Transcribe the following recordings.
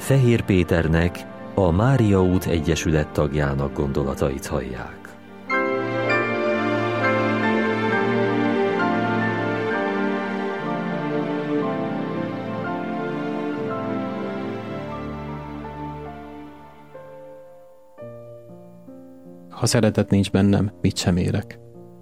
Fehér Péternek, a Mária út Egyesület tagjának gondolatait hallják. Ha szeretet nincs bennem, mit sem érek.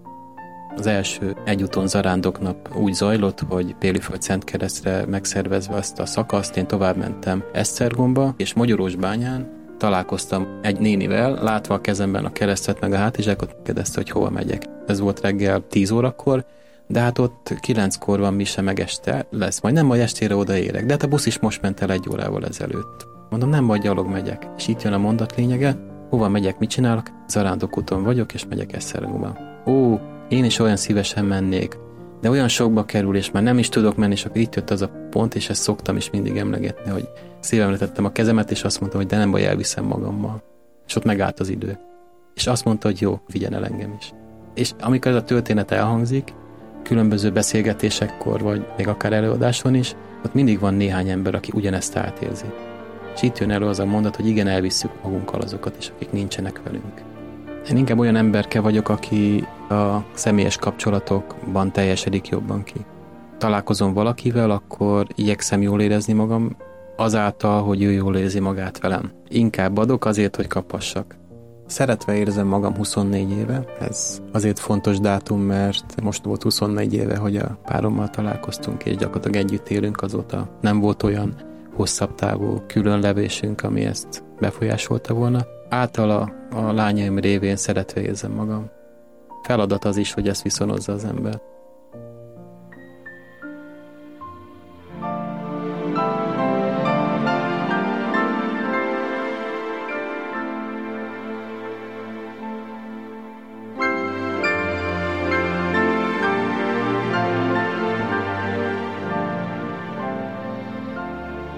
Az első egyúton zarándoknap úgy zajlott, hogy Péliföld-Szentkeresztre megszervezve azt a szakaszt, én tovább mentem Esztergomba, és Mogyorósbányán találkoztam egy nénivel, látva a kezemben a keresztet meg a hátizsákot, kérdezte, hogy hova megyek. Ez volt reggel 10 órakor, de hát ott 9-kor van mise, meg este lesz. Majd nem, majd estére odaérek, de hát a busz is most ment el 1 órával ezelőtt. Mondom, nem, majd gyalog megyek. És itt jön a mondat lényege, hova megyek, mit csinálok? Zarándokúton vagyok, és megyek Esztergomba. Ó, én is olyan szívesen mennék, de olyan sokba kerül, és már nem is tudok menni, és akkor itt jött az a pont, és ezt szoktam is mindig emlegetni, hogy szívemre tettem a kezemet, és azt mondtam, hogy de nem baj, elviszem magammal. És ott megállt az idő. És azt mondta, hogy jó, vigyen el engem is. És amikor ez a történet elhangzik, különböző beszélgetésekkor, vagy még akár előadáson is, ott mindig van néhány ember, aki ugyanezt átérzi. És itt jön elő az a mondat, hogy igen, elvisszük magunkkal azokat is, akik nincsenek velünk. Én inkább olyan emberke vagyok, aki a személyes kapcsolatokban teljesedik jobban ki. Találkozom valakivel, akkor igyekszem jól érezni magam, azáltal, hogy ő jól érzi magát velem. Inkább adok azért, hogy kaphassak. Szeretve érzem magam 24 éve, ez azért fontos dátum, mert most volt 24 éve, hogy a párommal találkoztunk, és gyakorlatilag együtt élünk, azóta nem volt olyan hosszabb távú különlevésünk, ami ezt befolyásolta volna. Általa a lányaim révén szeretve érzem magam. Feladat az is, hogy ezt viszonozza az ember.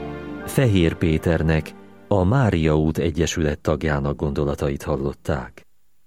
Fehér Péternek, a Mária út Egyesület tagjának gondolatait hallották.